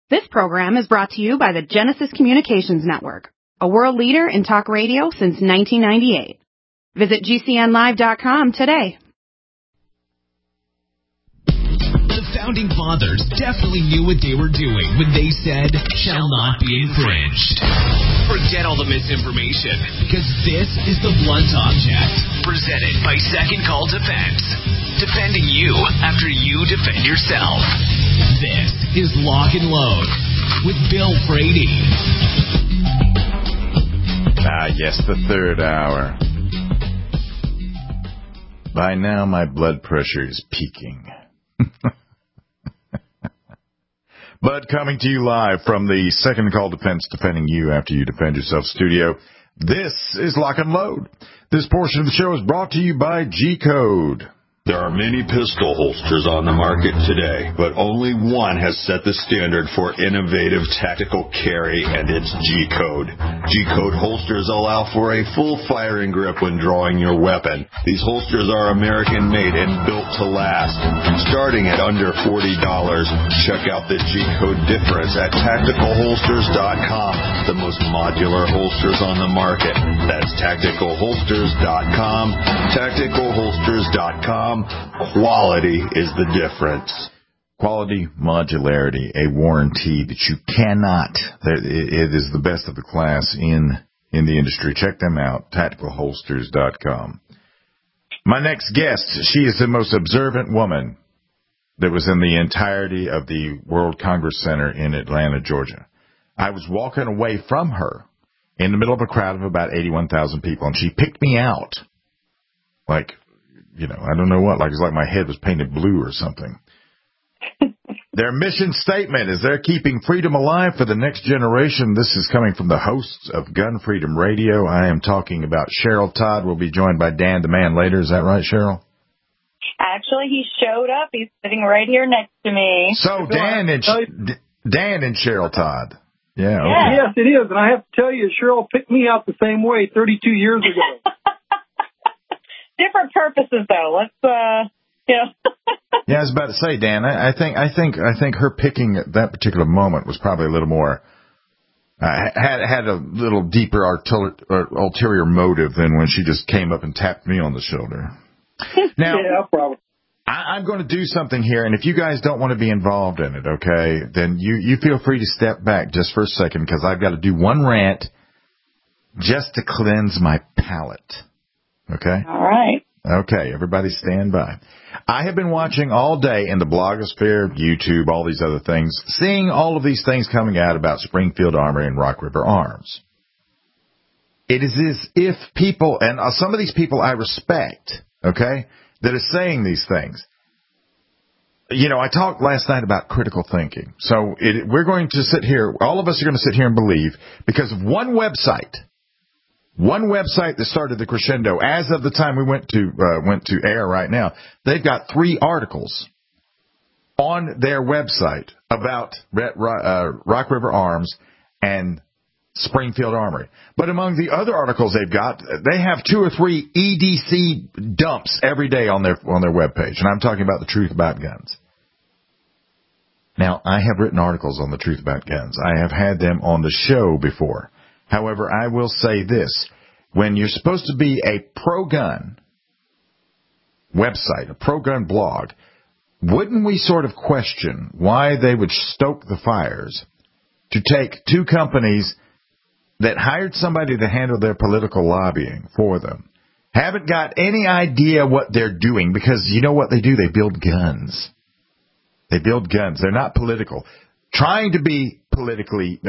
This program is brought to you by the Genesis Communications Network, a world leader in talk radio since 1998. Visit GCNlive.com today. The Founding Fathers definitely knew what they were doing when they said, shall not be infringed. Forget all the misinformation, because this is the Blunt Object, presented by Second Call Defense. Defending you after you defend yourself. This is Lock and Load with Bill Frady. Yes, the third hour. By now, my blood pressure is peaking. But coming to you live from the Second Call Defense, defending you after you defend yourself studio, this is Lock and Load. This portion of the show is brought to you by G-Code. There are many pistol holsters on the market today, but only one has set the standard for innovative tactical carry, and it's G-Code. G-Code holsters allow for a full firing grip when drawing your weapon. These holsters are American-made and built to last. Starting at under $40, check out the G-Code difference at TacticalHolsters.com, the most modular holsters on the market. That's TacticalHolsters.com, TacticalHolsters.com. Quality is the difference. Quality, modularity, a warranty that you cannot. It is the best of the class in the industry. Check them out, TacticalHolsters.com. My next guest, she is the most observant woman that was in the entirety of the World Congress Center in Atlanta, Georgia. I was walking away from her in the middle of a crowd of about 81,000 people, and she picked me out like, I don't know what, it's like my head was painted blue or something. Their mission statement is they're keeping freedom alive for the next generation. This is coming from the hosts of Gun Freedom Radio. I am talking about Cheryl Todd. We'll be joined by Dan the Man later. Is that right, Cheryl? Actually, he showed up. He's sitting right here next to me. So Dan and Cheryl Todd. Yeah. Okay. Yes, it is. And I have to tell you, Cheryl picked me out the same way 32 years ago. Different purposes, though. Let's, Yeah, I was about to say, Dan. I think her picking at that particular moment was probably a little more had a little deeper ulterior motive than when she just came up and tapped me on the shoulder. Now, yeah, probably. I'm going to do something here, and if you guys don't want to be involved in it, okay, then you feel free to step back just for a second, because I've got to do one rant just to cleanse my palate. Okay? All right. Okay, everybody stand by. I have been watching all day in the blogosphere, YouTube, all these other things, seeing all of these things coming out about Springfield Armory and Rock River Arms. It is as if people, and some of these people I respect, okay, that are saying these things. I talked last night about critical thinking. So we're going to sit here, all of us are going to sit here and believe, because of one website that started the crescendo. As of the time we went to air right now, they've got 3 articles on their website about Rock River Arms and Springfield Armory. But among the other articles they've got, they have 2 or 3 EDC dumps every day on their webpage. And I'm talking about the Truth About Guns. Now, I have written articles on the Truth About Guns. I have had them on the show before. However, I will say this. When you're supposed to be a pro-gun website, a pro-gun blog, wouldn't we sort of question why they would stoke the fires to take 2 companies that hired somebody to handle their political lobbying for them, haven't got any idea what they're doing, because you know what they do? They build guns. They build guns. They're not political. Trying to be politically,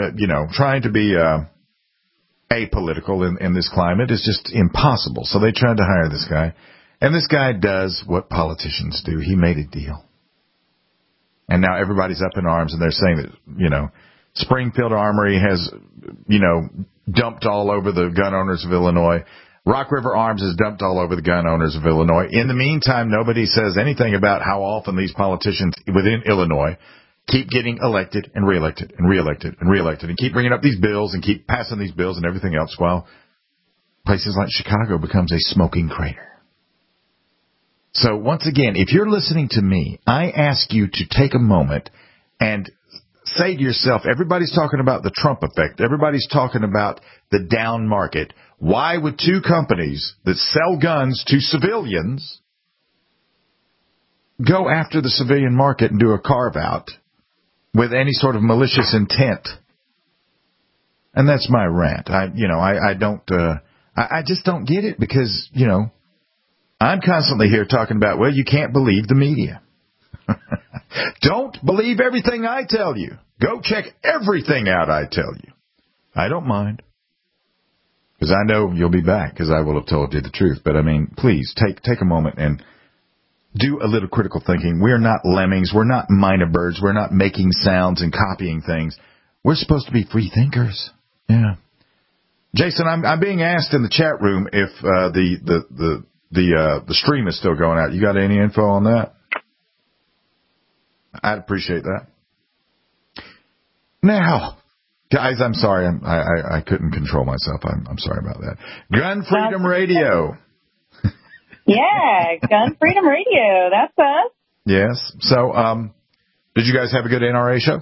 apolitical in this climate is just impossible. So they tried to hire this guy. And this guy does what politicians do. He made a deal. And now everybody's up in arms, and they're saying that, Springfield Armory has, dumped all over the gun owners of Illinois. Rock River Arms has dumped all over the gun owners of Illinois. In the meantime, nobody says anything about how often these politicians within Illinois keep getting elected and reelected and reelected and reelected, and keep bringing up these bills and keep passing these bills and everything else, while places like Chicago becomes a smoking crater. So once again, if you're listening to me, I ask you to take a moment and say to yourself, everybody's talking about the Trump effect. Everybody's talking about the down market. Why would two companies that sell guns to civilians go after the civilian market and do a carve-out with any sort of malicious intent? And that's my rant. I just don't get it because, I'm constantly here talking about, well, you can't believe the media. Don't believe everything I tell you. Go check everything out I tell you. I don't mind. Because I know you'll be back because I will have told you the truth. But, please, take a moment and do a little critical thinking. We're not lemmings. We're not minor birds. We're not making sounds and copying things. We're supposed to be free thinkers. Yeah. Jason, I'm being asked in the chat room if the stream is still going out. You got any info on that? I'd appreciate that. Now, guys, I'm sorry. I couldn't control myself. I'm sorry about that. Gun Freedom Radio. Yeah, Gun Freedom Radio. That's us. Yes. So, did you guys have a good NRA show?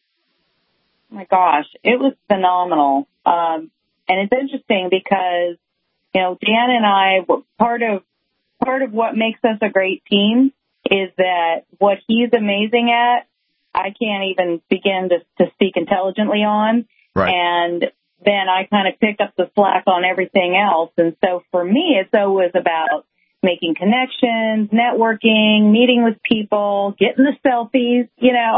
Oh my gosh, it was phenomenal. And it's interesting because, Dan and I, part of what makes us a great team is that what he's amazing at, I can't even begin to speak intelligently on. Right. And then I kind of pick up the slack on everything else. And so for me, it's always about making connections, networking, meeting with people, getting the selfies,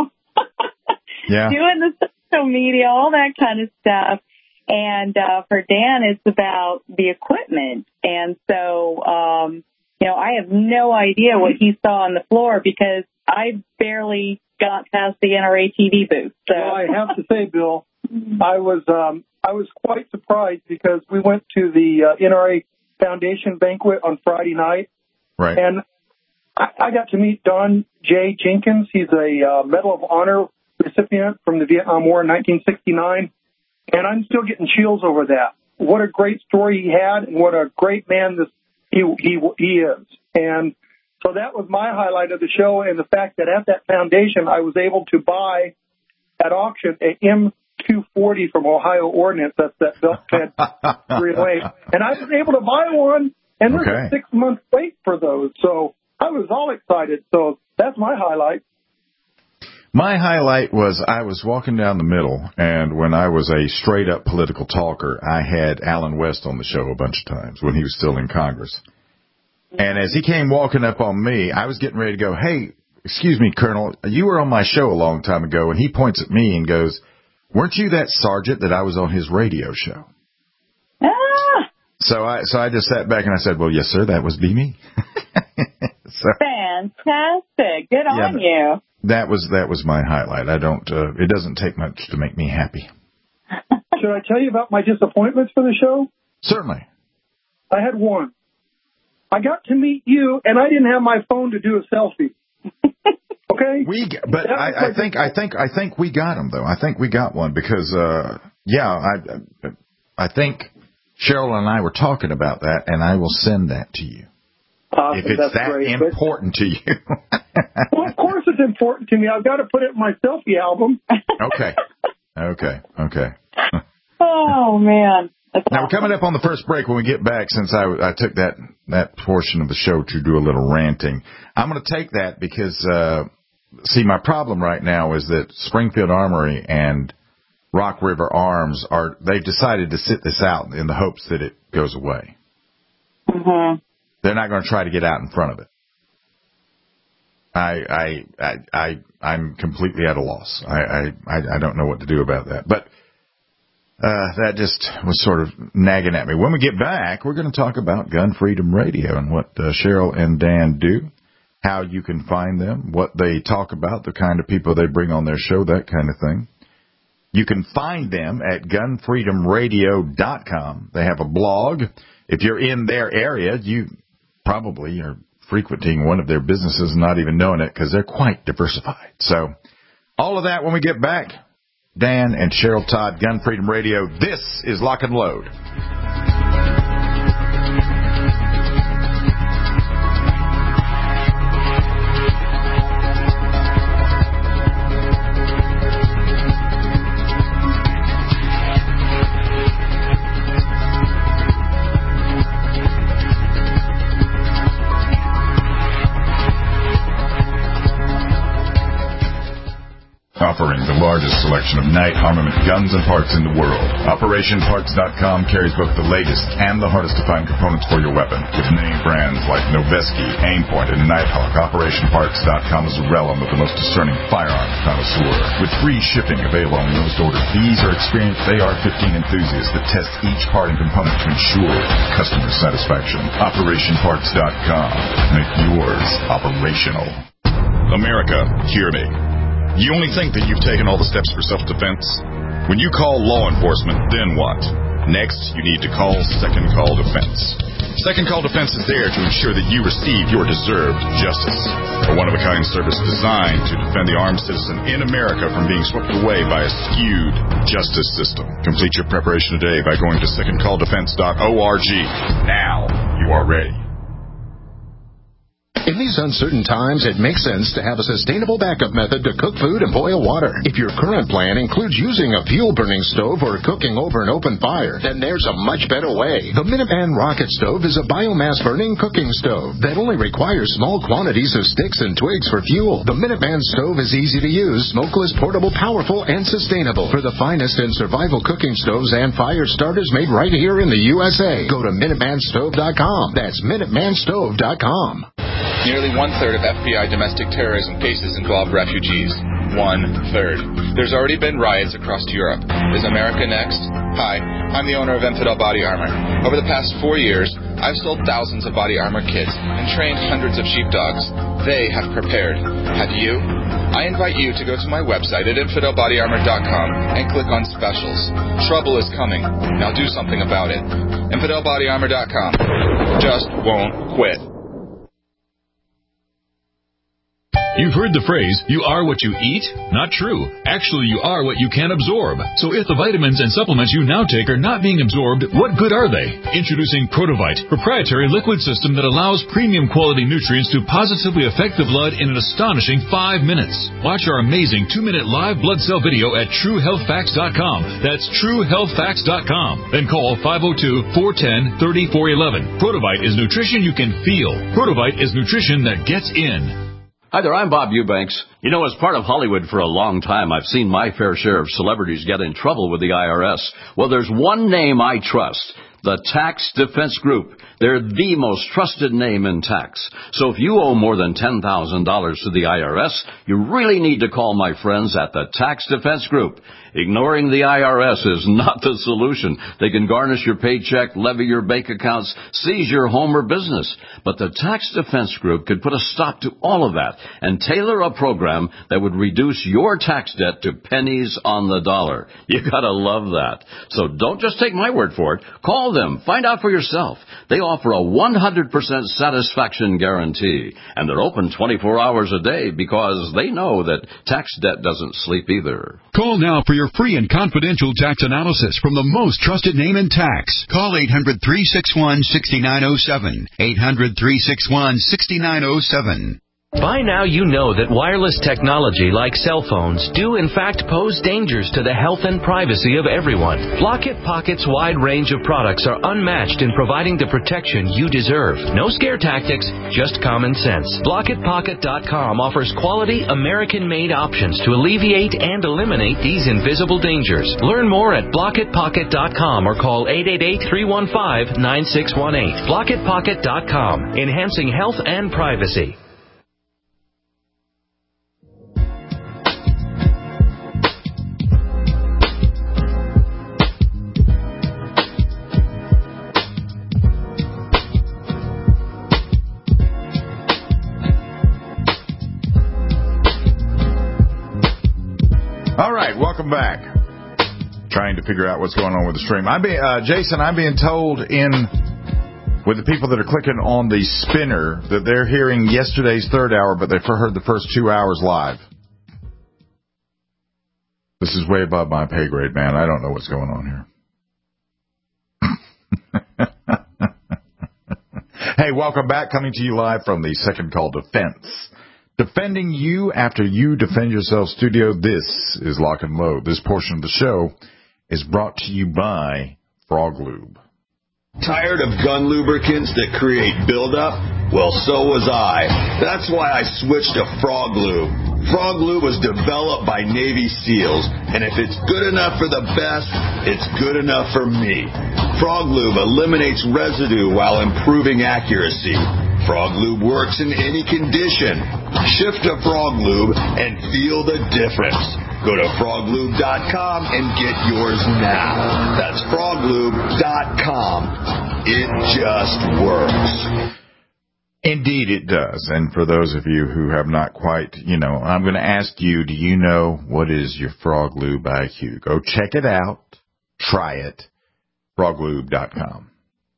Yeah. doing the social media, all that kind of stuff. And for Dan, it's about the equipment. And so, I have no idea what he saw on the floor because I barely got past the NRA TV booth. So. Well, I have to say, Bill, I was quite surprised because we went to the NRA Foundation banquet on Friday night. Right. And I got to meet Don J. Jenkins. He's a Medal of Honor recipient from the Vietnam War in 1969. And I'm still getting chills over that. What a great story he had and what a great man he is. And so that was my highlight of the show, and the fact that at that foundation I was able to buy at auction a M240 from Ohio Ordnance. That's that belt-fed 308. And I was able to buy one, and there's a 6-month wait for those. So I was all excited. So that's my highlight. My highlight was I was walking down the middle, and when I was a straight-up political talker, I had Alan West on the show a bunch of times when he was still in Congress. And as he came walking up on me, I was getting ready to go, hey, excuse me, Colonel, you were on my show a long time ago. And he points at me and goes, weren't you that sergeant that I was on his radio show? Ah! So I just sat back and I said, well, yes, sir, that was me. Fantastic. Good on you. That was my highlight. It doesn't take much to make me happy. Should I tell you about my disappointments for the show? Certainly. I had one. I got to meet you, and I didn't have my phone to do a selfie. Okay? I think we got them though. I think we got one because I think Cheryl and I were talking about that, and I will send that to you. Awesome, if it's that great, important to you. Well, of course it's important to me. I've got to put it in my selfie album. Okay. Oh man. Now, we're coming up on the first break. When we get back, since I took that portion of the show to do a little ranting, I'm going to take that because, my problem right now is that Springfield Armory and Rock River Arms they've decided to sit this out in the hopes that it goes away. Mm-hmm. They're not going to try to get out in front of it. I'm completely at a loss. I don't know what to do about that. But that just was sort of nagging at me. When we get back, we're going to talk about Gun Freedom Radio and what Cheryl and Dan do, how you can find them, what they talk about, the kind of people they bring on their show, that kind of thing. You can find them at gunfreedomradio.com. They have a blog. If you're in their area, you probably are frequenting one of their businesses and not even knowing it because they're quite diversified. So all of that when we get back. Dan and Cheryl Todd, Gun Freedom Radio. This is Lock and Load. largest selection of night armament guns and parts in the world. OperationParts.com carries both the latest and the hardest to find components for your weapon. With name brands like Noveske, Aimpoint, and Nighthawk, OperationParts.com is a realm of the most discerning firearms connoisseur. With free shipping available on most orders, these are experienced AR-15 enthusiasts that test each part and component to ensure customer satisfaction. OperationParts.com. Make yours operational. America, hear me. You only think that you've taken all the steps for self-defense? When you call law enforcement, then what? Next, you need to call Second Call Defense. Second Call Defense is there to ensure that you receive your deserved justice. A one-of-a-kind service designed to defend the armed citizen in America from being swept away by a skewed justice system. Complete your preparation today by going to secondcalldefense.org. Now you are ready. In these uncertain times, it makes sense to have a sustainable backup method to cook food and boil water. If your current plan includes using a fuel-burning stove or cooking over an open fire, then there's a much better way. The Minuteman Rocket Stove is a biomass-burning cooking stove that only requires small quantities of sticks and twigs for fuel. The Minuteman Stove is easy to use, smokeless, portable, powerful, and sustainable. For the finest in survival cooking stoves and fire starters made right here in the USA, go to MinutemanStove.com. That's MinutemanStove.com. Nearly one-third of FBI domestic terrorism cases involve refugees. One-third. There's already been riots across Europe. Is America next? Hi, I'm the owner of Infidel Body Armor. Over the past 4 years, I've sold thousands of body armor kits and trained hundreds of sheepdogs. They have prepared. Have you? I invite you to go to my website at InfidelBodyArmor.com and click on Specials. Trouble is coming. Now do something about it. InfidelBodyArmor.com. Just won't quit. You've heard the phrase, you are what you eat? Not true. Actually, you are what you can absorb. So if the vitamins and supplements you now take are not being absorbed, what good are they? Introducing Protovite, proprietary liquid system that allows premium quality nutrients to positively affect the blood in an astonishing 5 minutes. Watch our amazing 2-minute live blood cell video at TrueHealthFacts.com. That's TrueHealthFacts.com. Then call 502-410-3411. Protovite is nutrition you can feel. Protovite is nutrition that gets in. Hi there, I'm Bob Eubanks. You know, as part of Hollywood for a long time, I've seen my fair share of celebrities get in trouble with the IRS. Well, there's one name I trust, the Tax Defense Group. They're the most trusted name in tax. So if you owe more than $10,000 to the IRS, you really need to call my friends at the Tax Defense Group. Ignoring the IRS is not the solution. They can garnish your paycheck, levy your bank accounts, seize your home or business. But the Tax Defense Group could put a stop to all of that and tailor a program that would reduce your tax debt to pennies on the dollar. You gotta love that. So don't just take my word for it. Call them. Find out for yourself. They offer a 100% satisfaction guarantee. And they're open 24 hours a day because they know that tax debt doesn't sleep either. Call now for your free and confidential tax analysis from the most trusted name in tax. Call 800-361-6907. 800-361-6907. By now you know that wireless technology like cell phones do in fact pose dangers to the health and privacy of everyone. Block-It Pocket's wide range of products are unmatched in providing the protection you deserve. No scare tactics, just common sense. BlockItPocket.com offers quality American-made options to alleviate and eliminate these invisible dangers. Learn more at BlockItPocket.com or call 888-315-9618. BlockItPocket.com, enhancing health and privacy. All right, welcome back. Trying to figure out what's going on with the stream. Jason, I'm being told with the people that are clicking on the spinner that they're hearing yesterday's third hour, but they've heard the first 2 hours live. This is way above my pay grade, man. I don't know what's going on here. Hey, welcome back. Coming to you live from the Second Call Defense. Defending you after you defend yourself studio. This is Lock and Load. This portion of the show is brought to you by Frog Lube. Tired of gun lubricants that create buildup? Well, so was I. That's why I switched to Frog Lube. Frog Lube was developed by Navy SEALs, and if it's good enough for the best, it's good enough for me. Frog Lube eliminates residue while improving accuracy. Frog Lube works in any condition. Shift to Frog Lube and feel the difference. Go to froglube.com and get yours now. That's froglube.com. It just works. Indeed it does. And for those of you who have not quite, I'm going to ask you, do you know what is your Frog Lube IQ? Go check it out. Try it. froglube.com.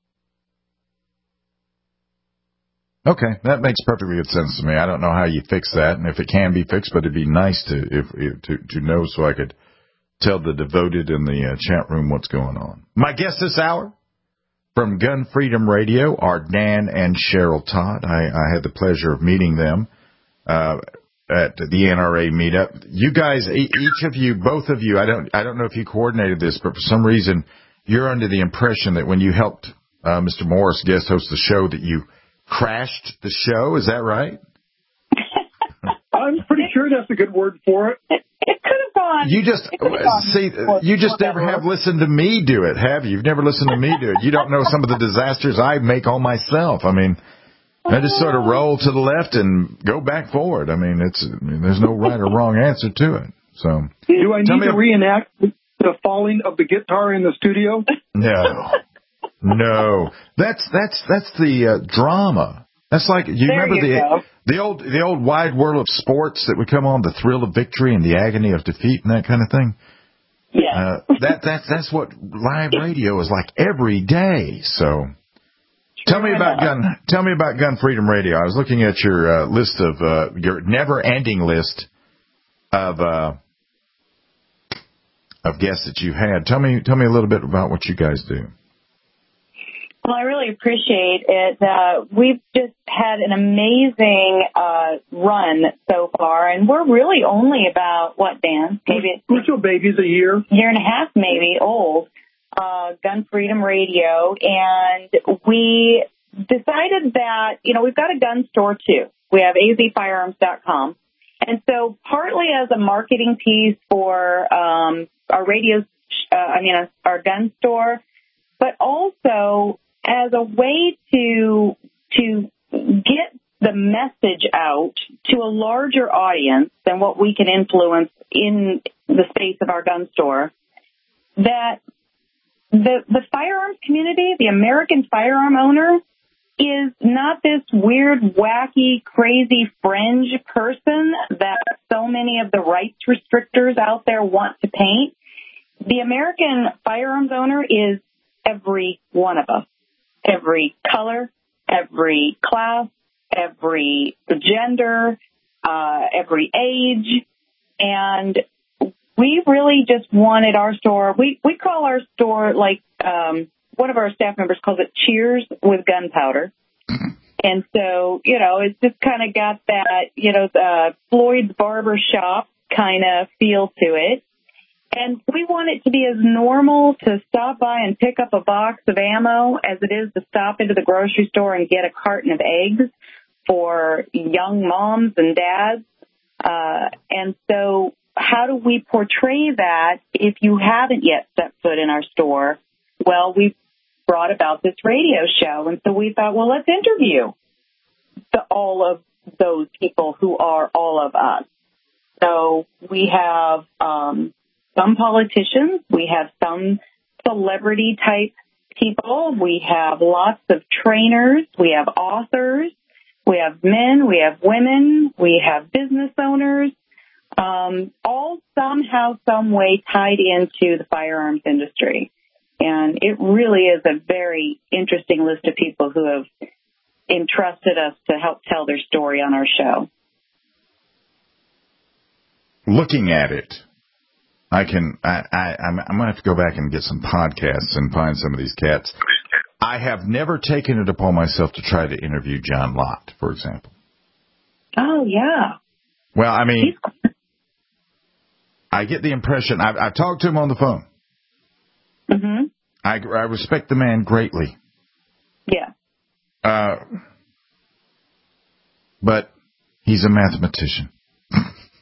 Okay, that makes perfectly good sense to me. I don't know how you fix that, and if it can be fixed, but it'd be nice to know so I could tell the devoted in the chat room what's going on. My guests this hour from Gun Freedom Radio are Dan and Cheryl Todd. I had the pleasure of meeting them at the NRA meetup. You guys, each of you, both of you, I don't know if you coordinated this, but for some reason you're under the impression that when you helped Mr. Morris guest host the show that you crashed the show. Is that right? I'm pretty sure that's a good word for it. It could have gone. You just never have listened to me do it, have you? You've never listened to me do it. You don't know some of the disasters I make on myself. I mean, I just sort of roll to the left and go back forward. I mean, there's no right or wrong answer to it. So, do I need to reenact the falling of the guitar in the studio? No. That's the drama. That's like remember the old Wide World of Sports that would come on, the thrill of victory and the agony of defeat and that kind of thing. Yeah. That's what live radio is like every day. So tell me about Gun Freedom Radio. I was looking at your list of your never-ending list of guests that you've had. Tell me a little bit about what you guys do. Well, I really appreciate it. We've just had an amazing run so far, and we're really only about, what, Dan? Maybe we're still babies, a year and a half maybe old, Gun Freedom Radio, and we decided that, we've got a gun store, too. We have azfirearms.com, and so partly as a marketing piece for our radio, our gun store, but also as a way to get the message out to a larger audience than what we can influence in the space of our gun store, that the firearms community, the American firearm owner, is not this weird, wacky, crazy fringe person that so many of the rights restrictors out there want to paint. The American firearms owner is every one of us. Every color, every class, every gender, every age. And we really just wanted our store, we call our store like, one of our staff members calls it Cheers with Gunpowder. And so, it's just kind of got that, the Floyd's Barber Shop kind of feel to it. And we want it to be as normal to stop by and pick up a box of ammo as it is to stop into the grocery store and get a carton of eggs for young moms and dads. And so how do we portray that if you haven't yet stepped foot in our store? Well, we brought about this radio show. And so we thought, well, let's interview all of those people who are all of us. So we have some politicians, we have some celebrity-type people, we have lots of trainers, we have authors, we have men, we have women, we have business owners, all somehow, some way tied into the firearms industry. And it really is a very interesting list of people who have entrusted us to help tell their story on our show. Looking at it, I'm going to have to go back and get some podcasts and find some of these cats. I have never taken it upon myself to try to interview John Lott, for example. Oh, yeah. Well, I mean, I get the impression, I've talked to him on the phone. Mm-hmm. I respect the man greatly. Yeah. But he's a mathematician.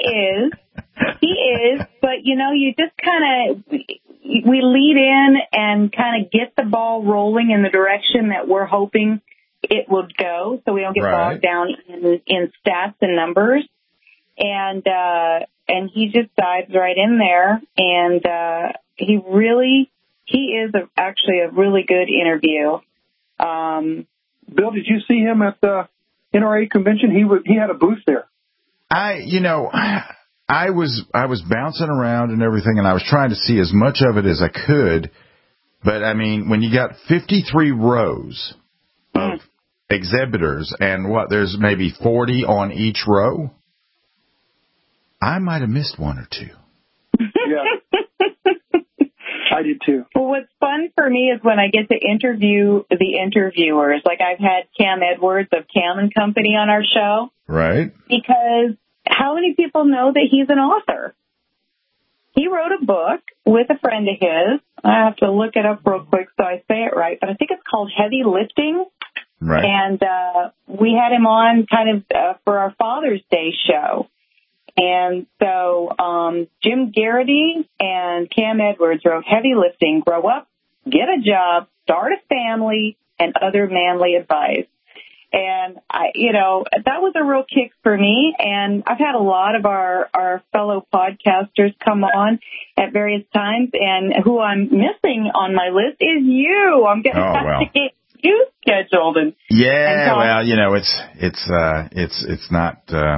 is. He is. But, you know, you just kind of, we lead in and kind of get the ball rolling in the direction that we're hoping it would go, so we don't get bogged down in stats and numbers. And he just dives right in there, and he is actually a really good interview. Bill, did you see him at the NRA convention? He had a booth there. I was bouncing around and everything, and I was trying to see as much of it as I could. But I mean, when you got 53 rows of exhibitors, and there's maybe 40 on each row, I might have missed one or two. Yeah, I did too. Well, what's fun for me is when I get to interview the interviewers. Like, I've had Cam Edwards of Cam and Company on our show. Right. Because how many people know that he's an author? He wrote a book with a friend of his. I have to look it up real quick so I say it right, but I think it's called Heavy Lifting. Right. And we had him on kind of for our Father's Day show. And so Jim Garrity and Cam Edwards wrote Heavy Lifting, Grow Up, Get a Job, Start a Family, and Other Manly Advice. And, that was a real kick for me. And I've had a lot of our fellow podcasters come on at various times. And who I'm missing on my list is you. I'm going to have to get you scheduled. It's not...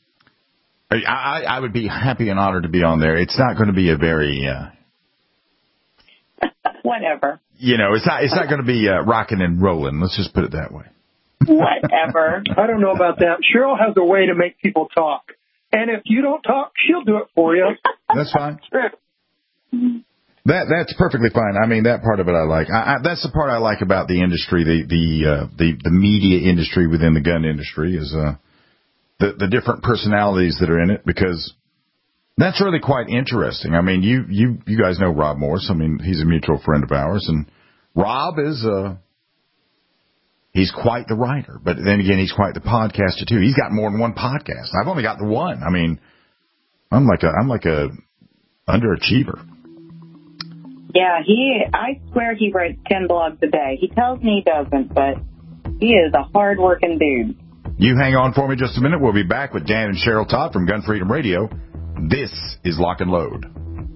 I would be happy and honored to be on there. It's not going to be a very... Whatever. It's not going to be rocking and rolling. Let's just put it that way. Whatever. I don't know about that. Cheryl has a way to make people talk. And if you don't talk, she'll do it for you. That's fine. That's perfectly fine. I mean, that part of it I like. That's the part I like about the industry, the media industry within the gun industry, is the different personalities that are in it, because that's really quite interesting. I mean, you guys know Rob Morse. I mean, he's a mutual friend of ours, and Rob is he's quite the writer, but then again, he's quite the podcaster too. He's got more than one podcast. I've only got the one. I mean, I'm like a underachiever. Yeah, I swear he writes 10 blogs a day. He tells me he doesn't, but he is a hard-working dude. You hang on for me just a minute. We'll be back with Dan and Cheryl Todd from Gun Freedom Radio. This is Lock and Load.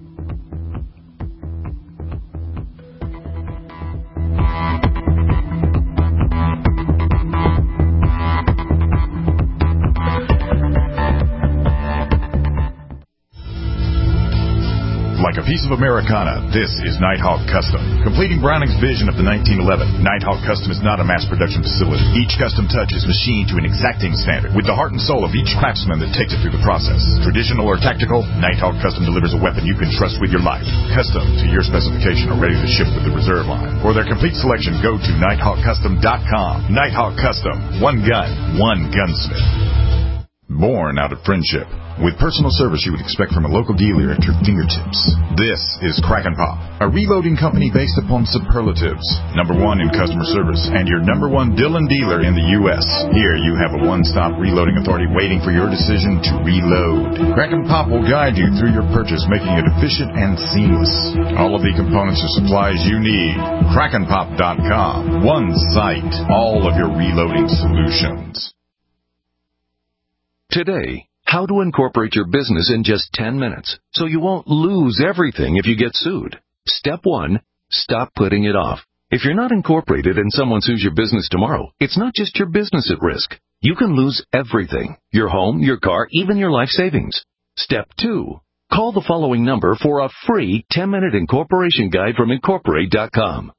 Like a piece of Americana, this is Nighthawk Custom. Completing Browning's vision of the 1911, Nighthawk Custom is not a mass production facility. Each custom touch is machined to an exacting standard, with the heart and soul of each craftsman that takes it through the process. Traditional or tactical, Nighthawk Custom delivers a weapon you can trust with your life. Custom to your specification or ready to ship with the reserve line. For their complete selection, go to nighthawkcustom.com. Nighthawk Custom. One gun, one gunsmith. Born out of friendship, with personal service you would expect from a local dealer at your fingertips. This is Crack and Pop, a reloading company based upon superlatives. #1 in customer service, and your #1 Dillon dealer in the U.S. Here you have a one-stop reloading authority waiting for your decision to reload. Crack and Pop will guide you through your purchase, making it efficient and seamless. All of the components and supplies you need. CrackandPop.com. One site, all of your reloading solutions. Today, how to incorporate your business in just 10 minutes so you won't lose everything if you get sued. Step 1, stop putting it off. If you're not incorporated and someone sues your business tomorrow, it's not just your business at risk. You can lose everything: your home, your car, even your life savings. Step 2, call the following number for a free 10-minute incorporation guide from Incorporate.com.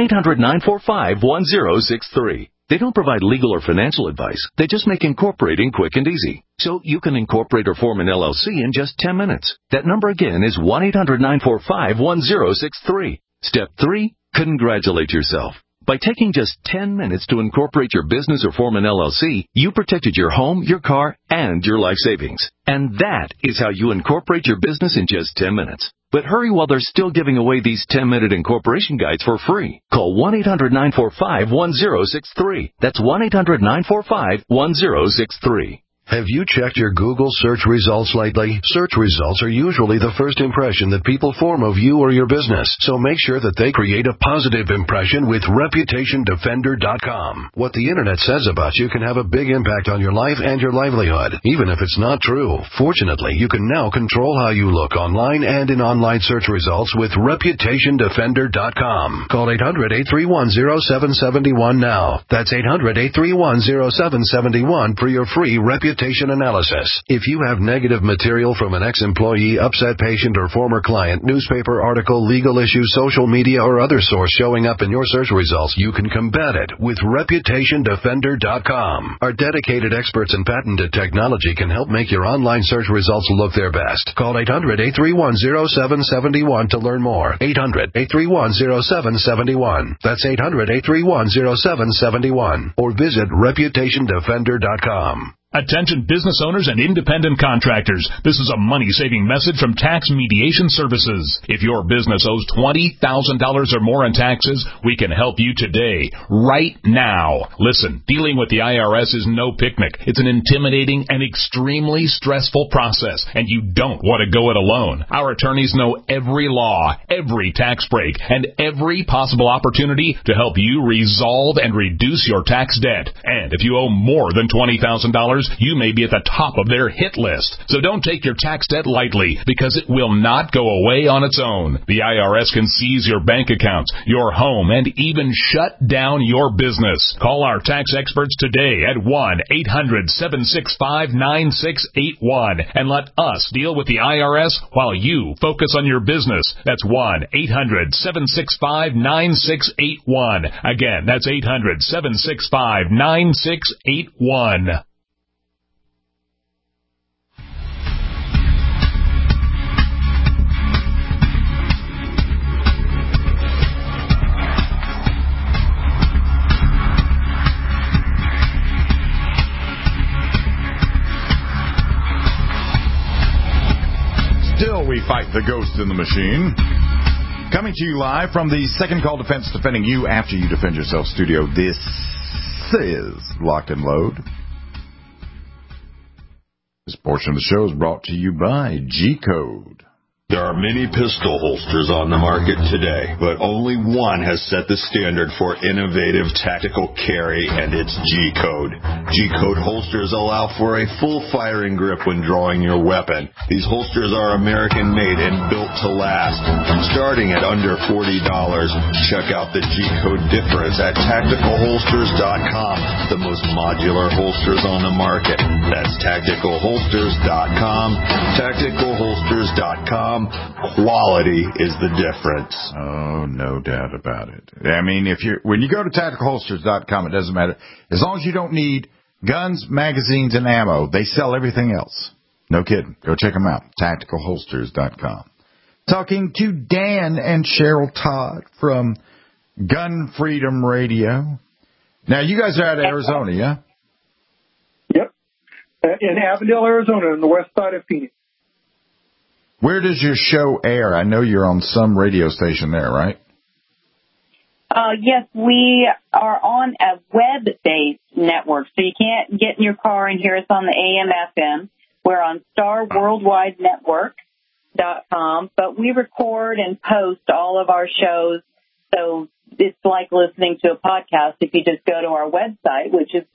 1-800-945-1063. They don't provide legal or financial advice. They just make incorporating quick and easy. So you can incorporate or form an LLC in just 10 minutes. That number again is 1-800-945-1063. Step 3, congratulate yourself. By taking just 10 minutes to incorporate your business or form an LLC, you protected your home, your car, and your life savings. And that is how you incorporate your business in just 10 minutes. But hurry while they're still giving away these 10-minute incorporation guides for free. Call 1-800-945-1063. That's 1-800-945-1063. Have you checked your Google search results lately? Search results are usually the first impression that people form of you or your business, so make sure that they create a positive impression with ReputationDefender.com. What the internet says about you can have a big impact on your life and your livelihood, even if it's not true. Fortunately, you can now control how you look online and in online search results with ReputationDefender.com. Call 800-831-0771 now. That's 800-831-0771 for your free reputation analysis. If you have negative material from an ex-employee, upset patient, or former client, newspaper article, legal issue, social media, or other source showing up in your search results, you can combat it with ReputationDefender.com. Our dedicated experts in patented technology can help make your online search results look their best. Call 800-831-0771 to learn more. 800-831-0771. That's 800-831-0771. Or visit ReputationDefender.com. Attention business owners and independent contractors. This is a money-saving message from Tax Mediation Services. If your business owes $20,000 or more in taxes, we can help you today, right now. Listen, dealing with the IRS is no picnic. It's an intimidating and extremely stressful process, and you don't want to go it alone. Our attorneys know every law, every tax break, and every possible opportunity to help you resolve and reduce your tax debt. And if you owe more than $20,000, you may be at the top of their hit list. So don't take your tax debt lightly, because it will not go away on its own. The IRS can seize your bank accounts, your home, and even shut down your business. Call our tax experts today at 1-800-765-9681 and let us deal with the IRS while you focus on your business. That's 1-800-765-9681. Again, that's 800-765-9681. Still, we fight the ghost in the machine. Coming to you live from the Second Call Defense, defending you after you defend yourself studio. This is Lock and Load. This portion of the show is brought to you by G-Code. There are many pistol holsters on the market today, but only one has set the standard for innovative tactical carry, and it's G-Code. G-Code holsters allow for a full firing grip when drawing your weapon. These holsters are American-made and built to last. Starting at under $40, check out the G-Code difference at TacticalHolsters.com, the most modular holsters on the market. That's TacticalHolsters.com, TacticalHolsters.com. Quality is the difference. Oh, no doubt about it. I mean, when you go to TacticalHolsters.com, it doesn't matter. As long as you don't need guns, magazines, and ammo, they sell everything else. No kidding. Go check them out. TacticalHolsters.com. Talking to Dan and Cheryl Todd from Gun Freedom Radio. Now, you guys are out of Arizona, yeah? Yep. In Avondale, Arizona, on the west side of Phoenix. Where does your show air? I know you're on some radio station there, right? Yes, we are on a web-based network, so you can't get in your car and hear us on the AM/FM. We're on StarWorldWideNetwork.com, but we record and post all of our shows, so it's like listening to a podcast if you just go to our website, which is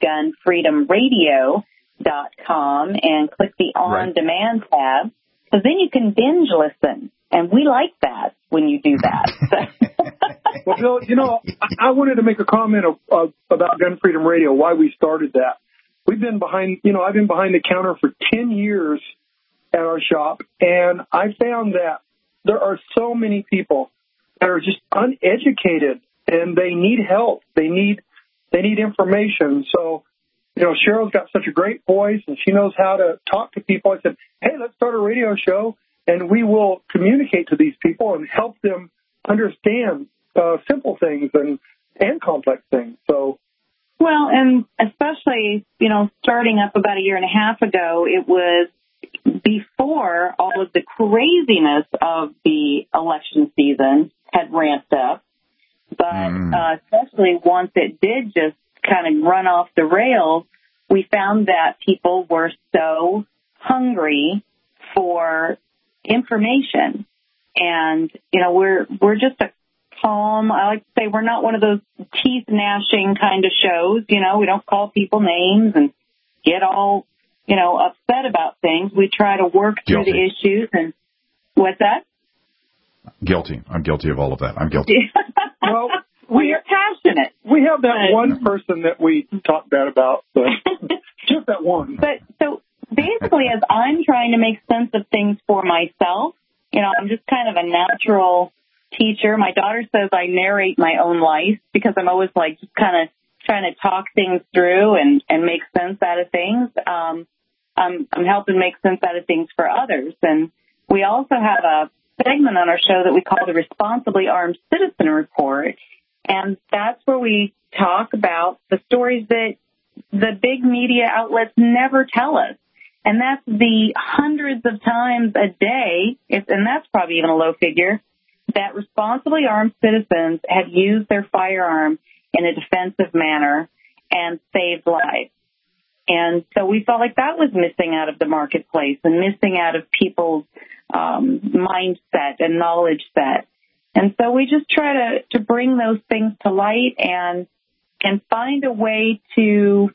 GunFreedomRadio.com, and click the On-Demand tab. So then you can binge listen, and we like that when you do that. Well, Bill, I wanted to make a comment about Gun Freedom Radio, why we started that. We've been behind, I've been behind the counter for 10 years at our shop, and I found that there are so many people that are just uneducated, and they need help. They need information. So, Cheryl's got such a great voice, and she knows how to talk to people. I said, hey, let's start a radio show, and we will communicate to these people and help them understand simple things and complex things. So, well, and especially, starting up about a year and a half ago, it was before all of the craziness of the election season had ramped up. But especially once it did just kind of run off the rails, we found that people were so hungry for information. And, you know, we're just a calm, I like to say we're not one of those teeth gnashing kind of shows. You know, we don't call people names and get all, you know, upset about things. We try to work through the issues. And what's that? Guilty. I'm guilty of all of that. I'm guilty. Well, we're passionate. We have that one person that we talk bad about, but just that one. But so basically, as I'm trying to make sense of things for myself, you know, I'm just kind of a natural teacher. My daughter says I narrate my own life because I'm always like just kind of trying to talk things through and make sense out of things. I'm helping make sense out of things for others. And we also have a segment on our show that we call the Responsibly Armed Citizen Report. And that's where we talk about the stories that the big media outlets never tell us. And that's the hundreds of times a day, and that's probably even a low figure, that responsibly armed citizens have used their firearm in a defensive manner and saved lives. And so we felt like that was missing out of the marketplace and missing out of people's mindset and knowledge set. And so we just try to bring those things to light and find a way to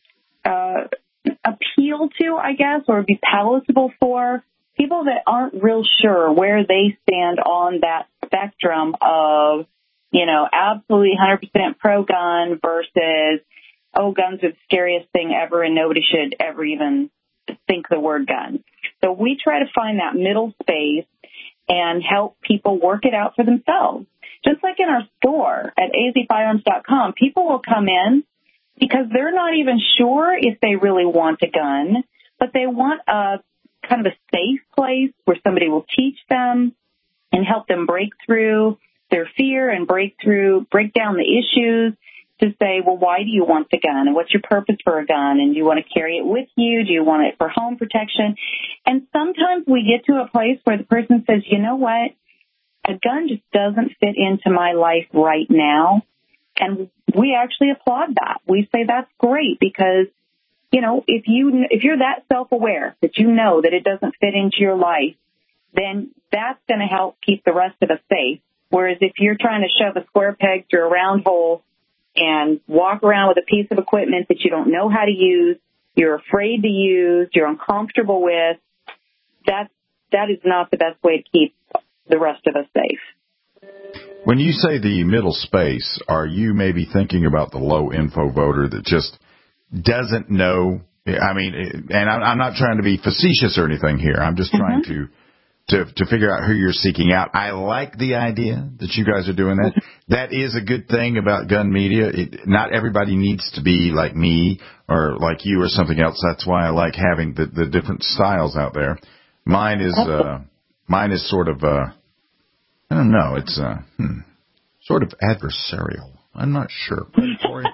appeal to, I guess, or be palatable for people that aren't real sure where they stand on that spectrum of, you know, absolutely 100% pro-gun versus, oh, guns are the scariest thing ever and nobody should ever even think the word gun. So we try to find that middle space and help people work it out for themselves. Just like in our store at azfirearms.com, people will come in because they're not even sure if they really want a gun, but they want a kind of a safe place where somebody will teach them and help them break through their fear and break down the issues to say, well, why do you want the gun? And what's your purpose for a gun? And do you want to carry it with you? Do you want it for home protection? And sometimes we get to a place where the person says, you know what? A gun just doesn't fit into my life right now. And we actually applaud that. We say that's great because, you know, if you're that self-aware that you know that it doesn't fit into your life, then that's going to help keep the rest of us safe. Whereas if you're trying to shove a square peg through a round hole and walk around with a piece of equipment that you don't know how to use, you're afraid to use, you're uncomfortable with, that is not the best way to keep the rest of us safe. When you say the middle space, are you maybe thinking about the low info voter that just doesn't know? I mean, and I'm not trying to be facetious or anything here. I'm just trying to figure out who you're seeking out. I like the idea that you guys are doing that. That is a good thing about gun media. Not everybody needs to be like me or like you or something else. That's why I like having the different styles out there. Mine is sort of, I don't know, it's sort of adversarial. I'm not sure. Predatory.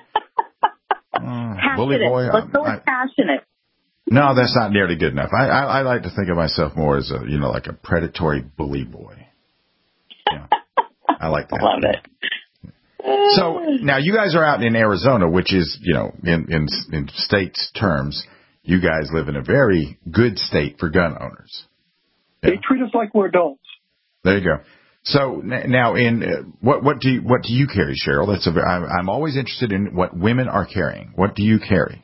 Bully boy. Let's go with passionate. No, that's not nearly good enough. I like to think of myself more as like a predatory bully boy. Yeah, I like that. Love it. So now you guys are out in Arizona, which is, in states terms, you guys live in a very good state for gun owners. Yeah. They treat us like we're adults. There you go. So now, what do you carry, Cheryl? I'm always interested in what women are carrying. What do you carry?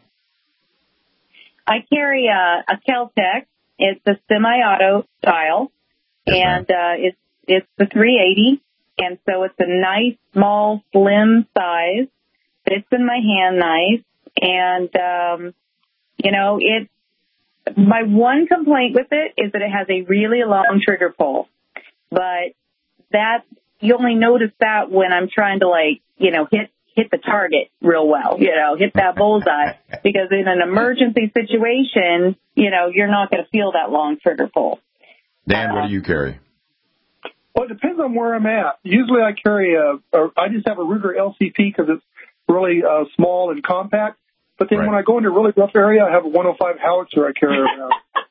I carry a Kel-Tec. It's a semi-auto style, and it's the 380, and so it's a nice, small, slim size. Fits in my hand nice, and it's my one complaint with it is that it has a really long trigger pull, but that you only notice that when I'm trying to hit the target real well, hit that bullseye, because in an emergency situation, you're not going to feel that long trigger pull. Dan, what do you carry? Well, it depends on where I'm at. Usually I carry I just have a Ruger LCP because it's really small and compact. But then when I go into a really rough area, I have a 105 howitzer I carry around.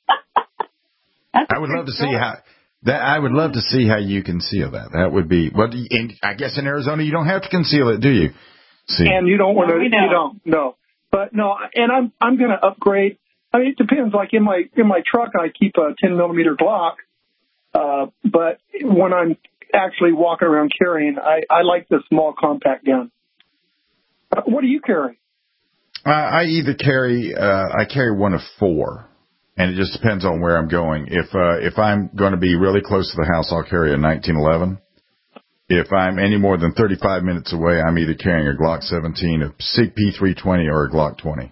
I would love to see I would love to see how you conceal that. That would be, I guess in Arizona you don't have to conceal it, do you? See. And you don't want to, you don't, no. But no, and I'm going to upgrade. I mean, it depends. Like in my truck, I keep a 10mm Glock. But when I'm actually walking around carrying, I like the small compact gun. What do you carry? I either carry I carry one of 4, and it just depends on where I'm going. If I'm going to be really close to the house, I'll carry a 1911. If I'm any more than 35 minutes away, I'm either carrying a Glock 17, a P320, or a Glock 20.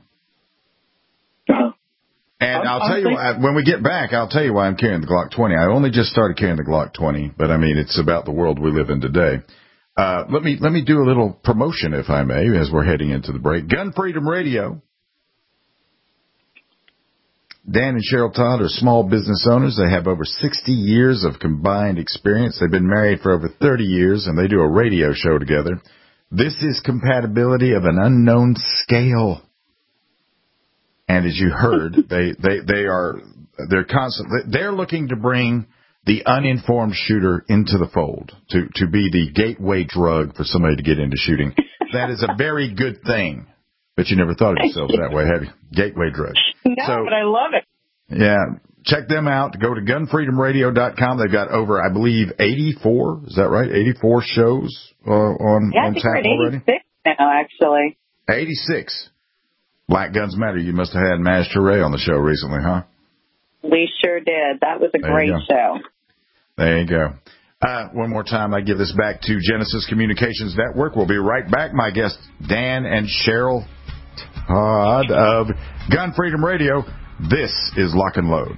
And I'll tell you why, when we get back, I'll tell you why I'm carrying the Glock 20. I only just started carrying the Glock 20, but I mean, it's about the world we live in today. Let me do a little promotion, if I may, as we're heading into the break. Gun Freedom Radio. Dan and Cheryl Todd are small business owners. They have over 60 years of combined experience. They've been married for over 30 years, and they do a radio show together. This is compatibility of an unknown scale. And as you heard, they're looking to bring the uninformed shooter into the fold, to be the gateway drug for somebody to get into shooting. That is a very good thing. But you never thought of yourself that way, have you? Gateway drug. No, but I love it. Yeah. Check them out. Go to gunfreedomradio.com. They've got over, I believe, 84. Is that right? 84 shows on tap already? 86 now, actually. 86. Black Guns Matter. You must have had Maz Toure on the show recently, huh? We sure did. That was a great show. There you go. One more time, I give this back to Genesis Communications Network. We'll be right back. My guests, Dan and Cheryl Todd of Gun Freedom Radio. This is Lock and Load.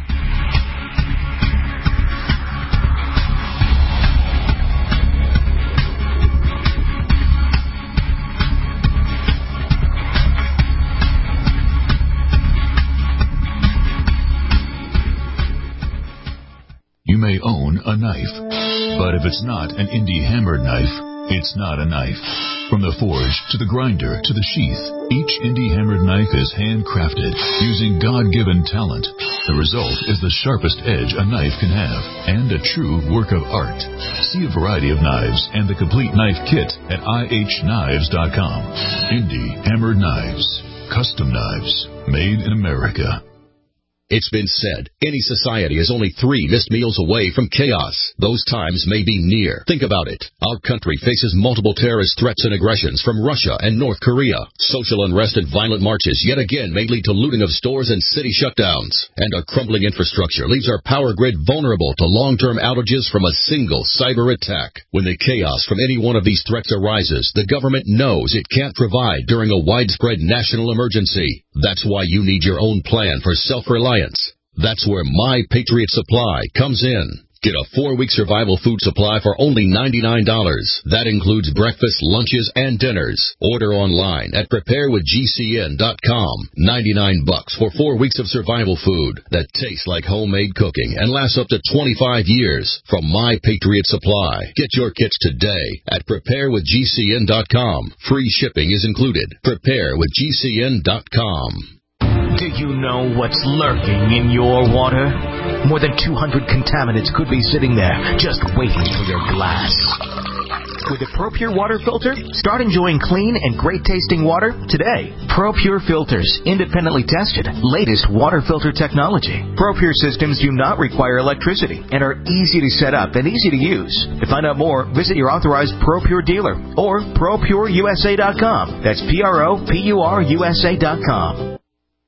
You may own a knife, but if it's not an indie hammered knife, it's not a knife. From the forge to the grinder to the sheath, each indie hammered knife is handcrafted using God-given talent. The result is the sharpest edge a knife can have and a true work of art. See a variety of knives and the complete knife kit at ihknives.com. Indie hammered knives, custom knives, made in America. It's been said, any society is only 3 missed meals away from chaos. Those times may be near. Think about it. Our country faces multiple terrorist threats and aggressions from Russia and North Korea. Social unrest and violent marches yet again may lead to looting of stores and city shutdowns. And our crumbling infrastructure leaves our power grid vulnerable to long-term outages from a single cyber attack. When the chaos from any one of these threats arises, the government knows it can't provide during a widespread national emergency. That's why you need your own plan for self-reliance. That's where My Patriot Supply comes in. Get a 4-week survival food supply for only $99. That includes breakfast, lunches, and dinners. Order online at preparewithgcn.com. $99 for 4 weeks of survival food that tastes like homemade cooking and lasts up to 25 years from My Patriot Supply. Get your kits today at preparewithgcn.com. Free shipping is included. Preparewithgcn.com. Do you know what's lurking in your water? More than 200 contaminants could be sitting there, just waiting for your glass. With a ProPure water filter, start enjoying clean and great-tasting water today. ProPure filters, independently tested, latest water filter technology. ProPure systems do not require electricity and are easy to set up and easy to use. To find out more, visit your authorized ProPure dealer or ProPureUSA.com. That's ProPureUSA.com.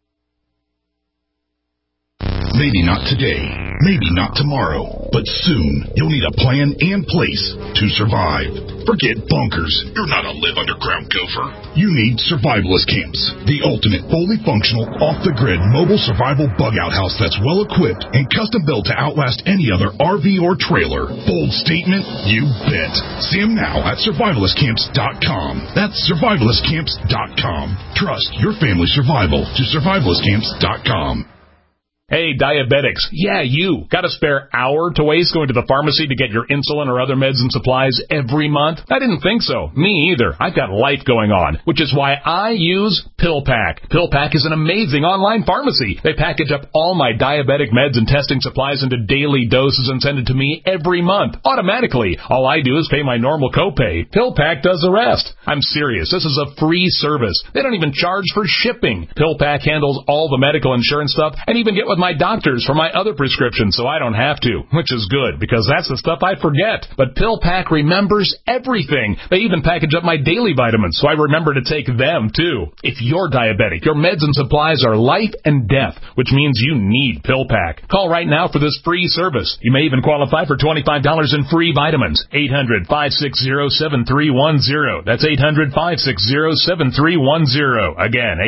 Maybe not today, maybe not tomorrow, but soon you'll need a plan and place to survive. Forget bunkers. You're not a live underground gopher. You need survivalist camps, the ultimate fully functional, off-the-grid mobile survival bug-out house that's well-equipped and custom-built to outlast any other RV or trailer. Bold statement? You bet. See them now at survivalistcamps.com. That's survivalistcamps.com. Trust your family's survival to survivalistcamps.com. Hey, diabetics. Yeah, you. Got a spare hour to waste going to the pharmacy to get your insulin or other meds and supplies every month? I didn't think so. Me either. I've got life going on, which is why I use PillPack. PillPack is an amazing online pharmacy. They package up all my diabetic meds and testing supplies into daily doses and send it to me every month, automatically. All I do is pay my normal copay. PillPack does the rest. I'm serious. This is a free service. They don't even charge for shipping. PillPack handles all the medical insurance stuff and even get with my doctors for my other prescriptions so I don't have to, which is good because that's the stuff I forget. But PillPack remembers everything. They even package up my daily vitamins so I remember to take them too. If you're diabetic, your meds and supplies are life and death, which means you need PillPack. Call right now for this free service. You may even qualify for $25 in free vitamins. 800-560-7310. That's 800-560-7310. Again,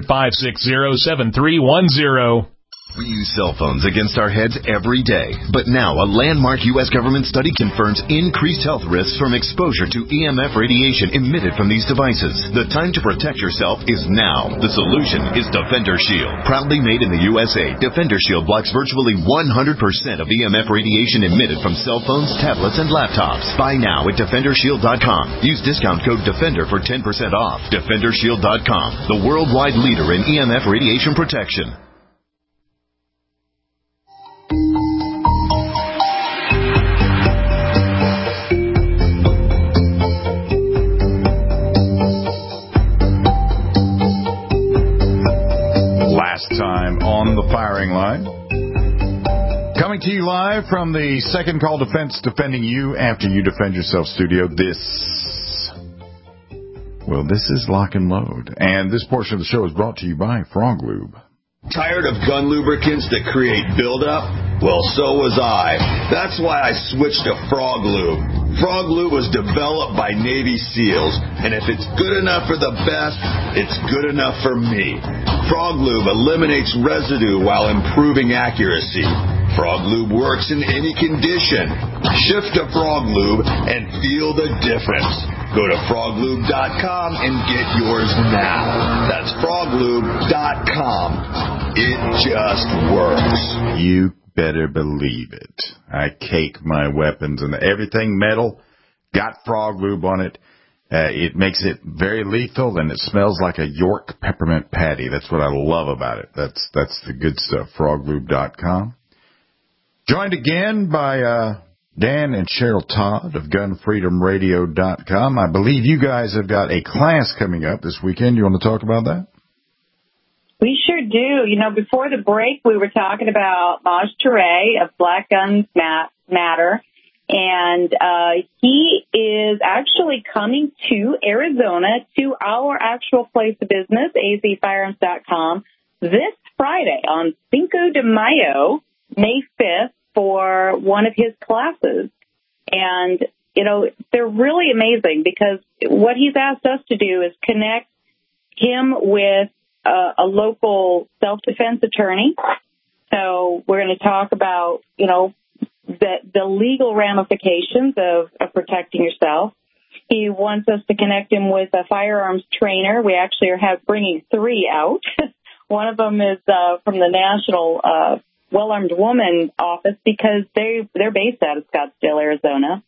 800-560-7310. We use cell phones against our heads every day. But now, a landmark U.S. government study confirms increased health risks from exposure to EMF radiation emitted from these devices. The time to protect yourself is now. The solution is Defender Shield. Proudly made in the USA, Defender Shield blocks virtually 100% of EMF radiation emitted from cell phones, tablets, and laptops. Buy now at DefenderShield.com. Use discount code DEFENDER for 10% off. DefenderShield.com, the worldwide leader in EMF radiation protection. Last time on the firing line. Coming to you live from the Second Call Defense, defending you after you defend yourself studio. This is Lock and Load. And this portion of the show is brought to you by Frog Lube. Tired of gun lubricants that create buildup? Well, so was I. That's why I switched to Frog Lube. Frog Lube was developed by Navy SEALs, and if it's good enough for the best, it's good enough for me. Frog Lube eliminates residue while improving accuracy. Frog Lube works in any condition. Shift to Frog Lube and feel the difference. Go to froglube.com and get yours now. That's froglube.com. It just works. You better believe it. I cake my weapons and everything metal. Got Frog Lube on it. It makes it very lethal, and it smells like a York peppermint patty. That's what I love about it. That's the good stuff. Froglube.com. Joined again by Dan and Cheryl Todd of GunFreedomRadio.com. I believe you guys have got a class coming up this weekend. You want to talk about that? We sure do. You know, before the break, we were talking about Maj Toure of Black Guns Matter, and he is actually coming to Arizona, to our actual place of business, azfirearms.com, this Friday on Cinco de Mayo, May 5th, for one of his classes. And, you know, they're really amazing because what he's asked us to do is connect him with a local self-defense attorney. So we're going to talk about, you know, the legal ramifications of protecting yourself. He wants us to connect him with a firearms trainer. We actually are bringing 3 out. One of them is from the National Well-Armed Woman office because they're based out of Scottsdale, Arizona.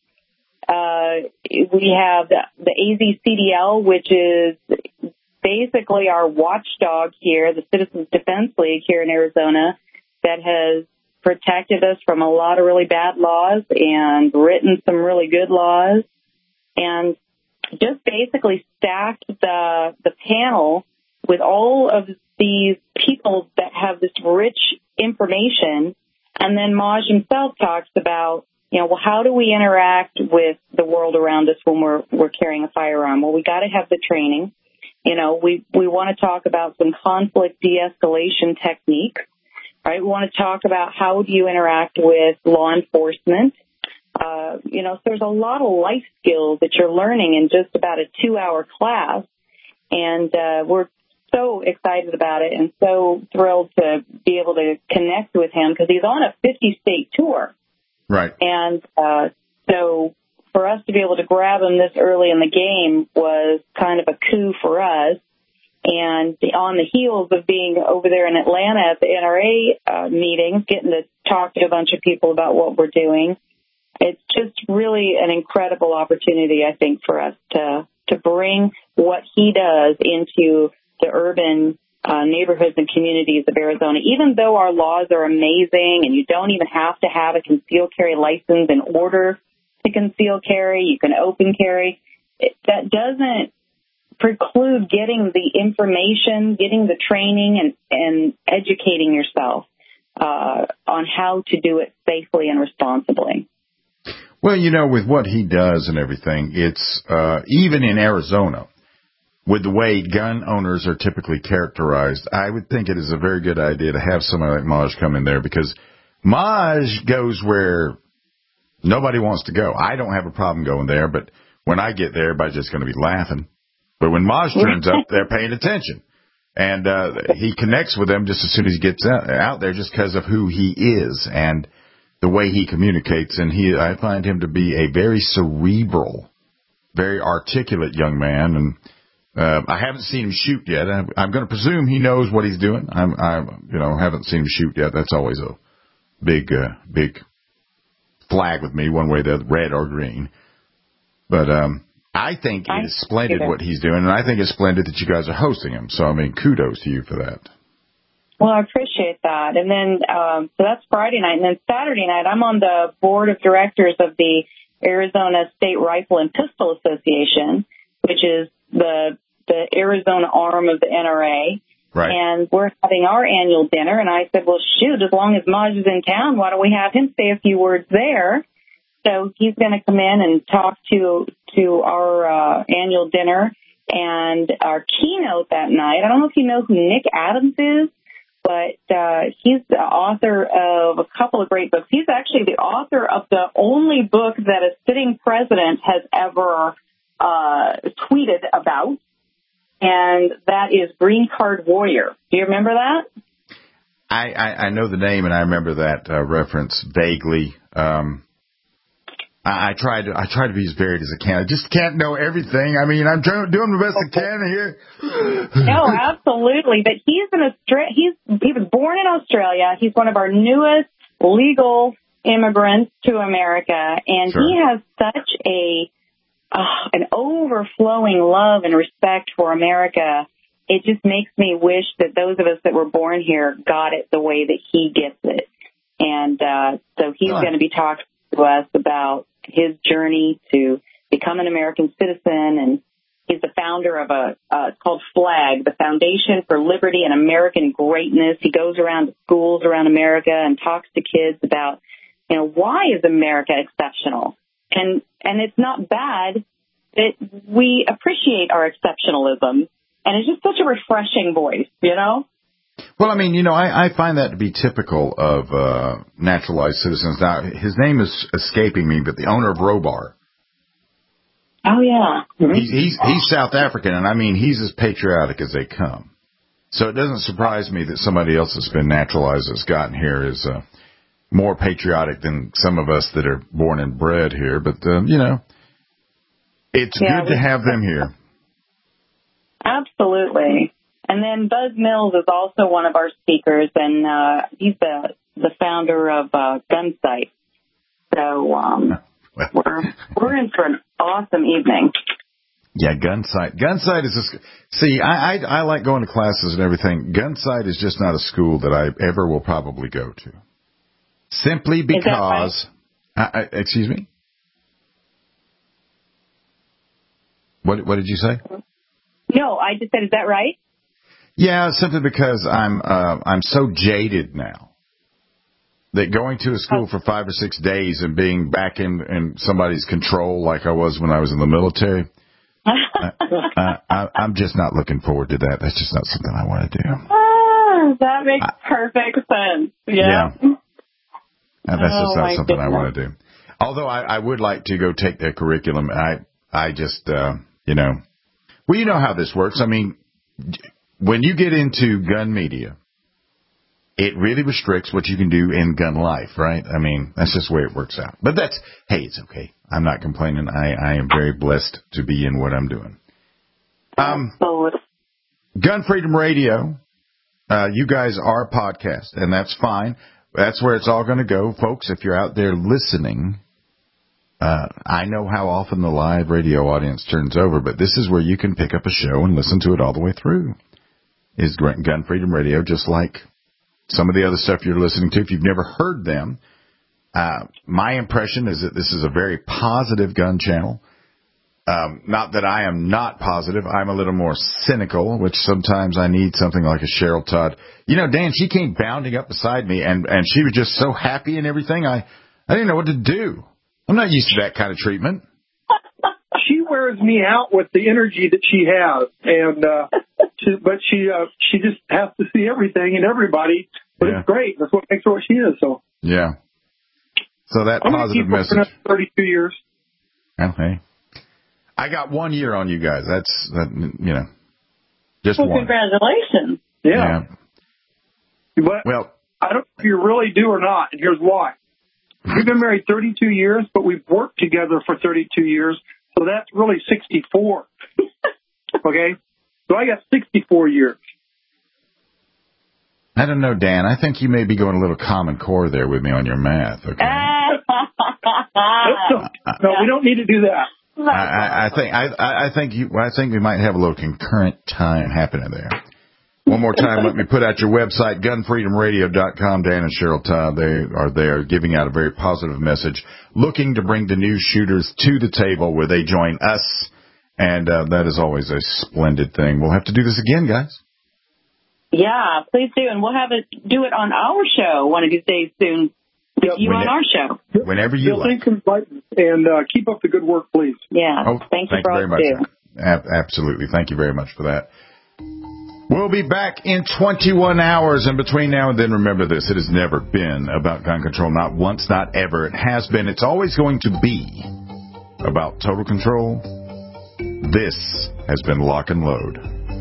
We have the AZCDL, which is basically our watchdog here, the Citizens Defense League here in Arizona, that has protected us from a lot of really bad laws and written some really good laws, and just basically stacked the panel with all of these people that have this rich information. And then Maj himself talks about, you know, well, how do we interact with the world around us when we're carrying a firearm? Well, we got to have the training. You know, we want to talk about some conflict de-escalation technique, right? We want to talk about how do you interact with law enforcement. You know, so there's a lot of life skills that you're learning in just about a 2-hour class. And we're so excited about it and so thrilled to be able to connect with him because he's on a 50-state tour. Right. And so for us to be able to grab him this early in the game was kind of a coup for us. And on the heels of being over there in Atlanta at the NRA meetings, getting to talk to a bunch of people about what we're doing, it's just really an incredible opportunity, I think, for us to bring what he does into the urban neighborhoods and communities of Arizona. Even though our laws are amazing and you don't even have to have a concealed carry license in order to conceal carry, you can open carry, that doesn't preclude getting the information, getting the training, and educating yourself on how to do it safely and responsibly. Well, with what he does and everything, it's even in Arizona, with the way gun owners are typically characterized, I would think it is a very good idea to have somebody like Maj come in there, because Maj goes where nobody wants to go. I don't have a problem going there, but when I get there, everybody's just going to be laughing. But when Maj turns up, they're paying attention. And he connects with them just as soon as he gets out there, just because of who he is and the way he communicates. And I find him to be a very cerebral, very articulate young man. And I haven't seen him shoot yet. I'm going to presume he knows what he's doing. I haven't seen him shoot yet. That's always a big flag with me, one way or the other, red or green. But I think it is splendid what he's doing, and I think it's splendid that you guys are hosting him. So, kudos to you for that. Well, I appreciate that. And then, so that's Friday night. And then Saturday night, I'm on the board of directors of the Arizona State Rifle and Pistol Association, which is the Arizona arm of the NRA. Right. And we're having our annual dinner. And I said, well, shoot, as long as Maj is in town, why don't we have him say a few words there? So he's going to come in and talk to our annual dinner. And our keynote that night, I don't know if you know who Nick Adams is, but he's the author of a couple of great books. He's actually the author of the only book that a sitting president has ever tweeted about, and that is Green Card Warrior. Do you remember that? I know the name, and I remember that reference vaguely. I try to be as varied as I can. I just can't know everything. I'm doing the best I can here. No, absolutely. But he was born in Australia. He's one of our newest legal immigrants to America, and sure. He has such an overflowing love and respect for America. It just makes me wish that those of us that were born here got it the way that he gets it. And so he's going to be talking to us about his journey to become an American citizen, and he's the founder of it's called FLAG, the Foundation for Liberty and American Greatness. He goes around to schools around America and talks to kids about, why is America exceptional? And it's not bad that we appreciate our exceptionalism, and it's just such a refreshing voice, Well, I find that to be typical of naturalized citizens. Now, his name is escaping me, but the owner of Robar. Oh, yeah. Mm-hmm. He's South African, and he's as patriotic as they come. So it doesn't surprise me that somebody else that's been naturalized that's gotten here is more patriotic than some of us that are born and bred here. But, it's good to have them here. Absolutely. And then Buzz Mills is also one of our speakers, and he's the founder of Gunsight. So we're in for an awesome evening. Yeah, Gunsight. Gunsight is I like going to classes and everything. Gunsight is just not a school that I ever will probably go to. Simply because... excuse me? What did you say? No, I just said, is that right? Yeah, simply because I'm so jaded now that going to a school for 5 or 6 days and being back in somebody's control like I was when I was in the military, I'm just not looking forward to that. That's just not something I want to do. That makes perfect sense. Yeah. That's just not something I want to do. Although I would like to go take their curriculum. I just, well, you know how this works. When you get into gun media, it really restricts what you can do in gun life, right? That's just the way it works out. But it's okay. I'm not complaining. I am very blessed to be in what I'm doing. Gun Freedom Radio, you guys are a podcast, and that's fine. That's where it's all going to go. Folks, if you're out there listening, I know how often the live radio audience turns over, but this is where you can pick up a show and listen to it all the way through. Is Gun Freedom Radio, just like some of the other stuff you're listening to. If you've never heard them, my impression is that this is a very positive gun channel. Not that I am not positive. I'm a little more cynical, which sometimes I need something like a Cheryl Todd. You know, Dan, she came bounding up beside me, and she was just so happy and everything. I didn't know what to do. I'm not used to that kind of treatment. She wears me out with the energy that she has, and but she just has to see everything and everybody. But It's great. That's what makes her what she is. So yeah. So that positive message. 32 years. Okay. I got 1 year on you guys. That's just one. Congratulations. Yeah. But I don't know if you really do or not, and here's why. We've been married 32 years, but we've worked together for 32 years, so that's really 64. Okay? So I got 64 years. I don't know, Dan. I think you may be going a little Common Core there with me on your math. Okay? No, we don't need to do that. I think we might have a little concurrent time happening there. One more time, let me put out your website, gunfreedomradio.com. Dan and Cheryl Todd, they are there giving out a very positive message, looking to bring the new shooters to the table where they join us, and that is always a splendid thing. We'll have to do this again, guys. Yeah, please do, and we'll do it on our show one of these days soon. On our show. Whenever you like. And keep up the good work, please. Yeah. Thank you very much. Absolutely. Thank you very much for that. We'll be back in 21 hours. And between now and then, remember this. It has never been about gun control. Not once, not ever. It has been. It's always going to be about total control. This has been Lock and Load.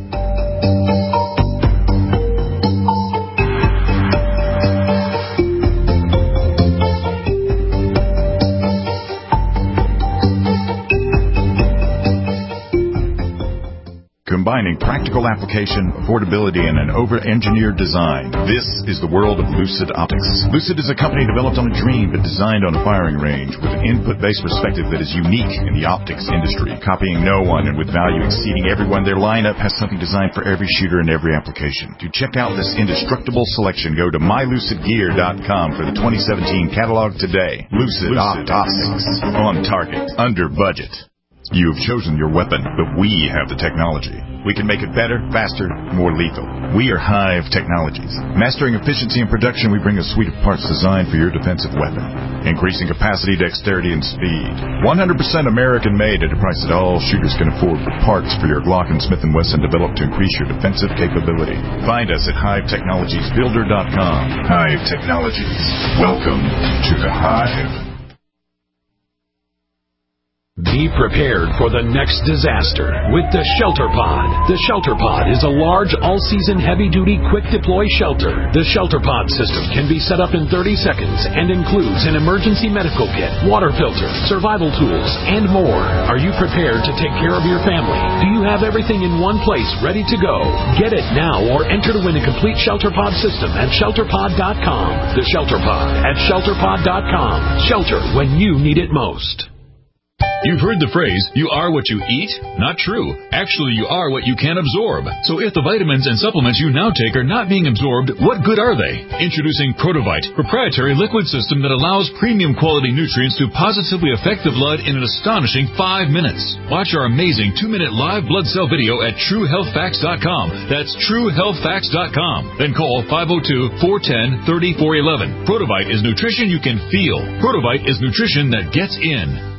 Combining practical application, affordability, and an over-engineered design. This is the world of Lucid Optics. Lucid is a company developed on a dream but designed on a firing range with an input-based perspective that is unique in the optics industry, copying no one and with value exceeding everyone. Their lineup has something designed for every shooter and every application. To check out this indestructible selection, go to mylucidgear.com for the 2017 catalog today. Lucid Optics. On target. Under budget. You have chosen your weapon, but we have the technology. We can make it better, faster, more lethal. We are Hive Technologies. Mastering efficiency and production, we bring a suite of parts designed for your defensive weapon. Increasing capacity, dexterity, and speed. 100% American-made at a price that all shooters can afford, with parts for your Glock and Smith & Wesson developed to increase your defensive capability. Find us at HiveTechnologiesBuilder.com. Hive Technologies. Welcome to the Hive. Be prepared for the next disaster with the Shelter Pod. The Shelter Pod is a large, all-season, heavy-duty, quick-deploy shelter. The Shelter Pod system can be set up in 30 seconds and includes an emergency medical kit, water filter, survival tools, and more. Are you prepared to take care of your family? Do you have everything in one place ready to go? Get it now or enter to win a complete Shelter Pod system at ShelterPod.com. The Shelter Pod at ShelterPod.com. Shelter when you need it most. You've heard the phrase, you are what you eat? Not true. Actually, you are what you can absorb. So if the vitamins and supplements you now take are not being absorbed, what good are they? Introducing Protovite, proprietary liquid system that allows premium quality nutrients to positively affect the blood in an astonishing 5 minutes. Watch our amazing 2-minute live blood cell video at TrueHealthFacts.com. That's TrueHealthFacts.com. Then call 502-410-3411. Protovite is nutrition you can feel. Protovite is nutrition that gets in.